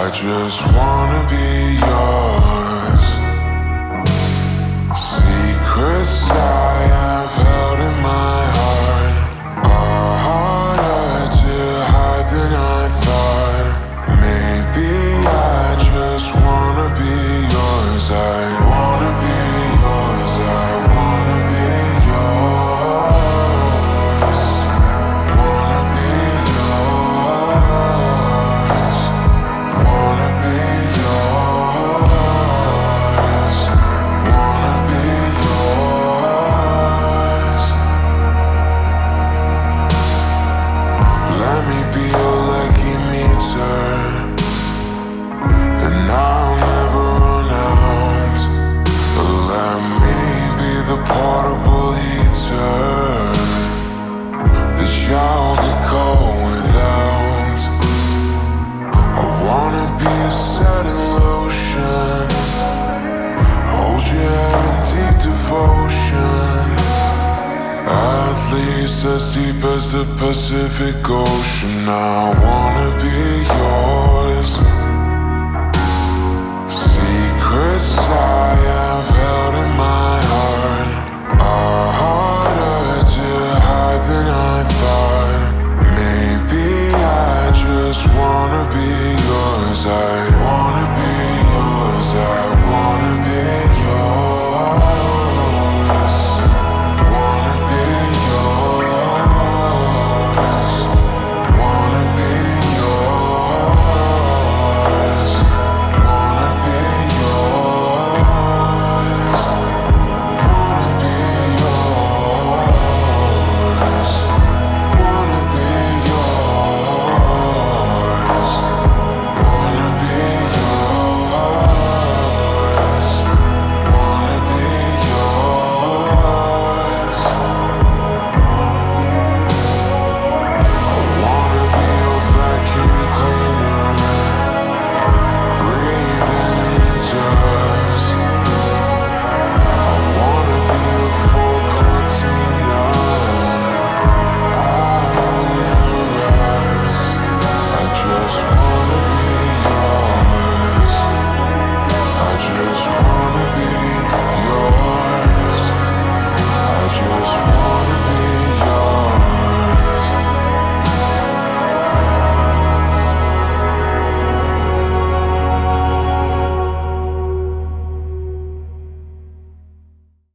just wanna be yours. Secrets I have held in my heart are harder to hide than I thought. Maybe I just wanna be yours. I wanna be yours. I wanna be yours. Wanna be yours. Wanna be yours. Wanna be yours. Let me be your lucky meter, and I'll never run out. Let me be the portable heater that y'all get cold without. I wanna be a setting lotion, hold your hand in deep devotion, at least as deep as the Pacific Ocean. I wanna be yours. Secrets I have held in my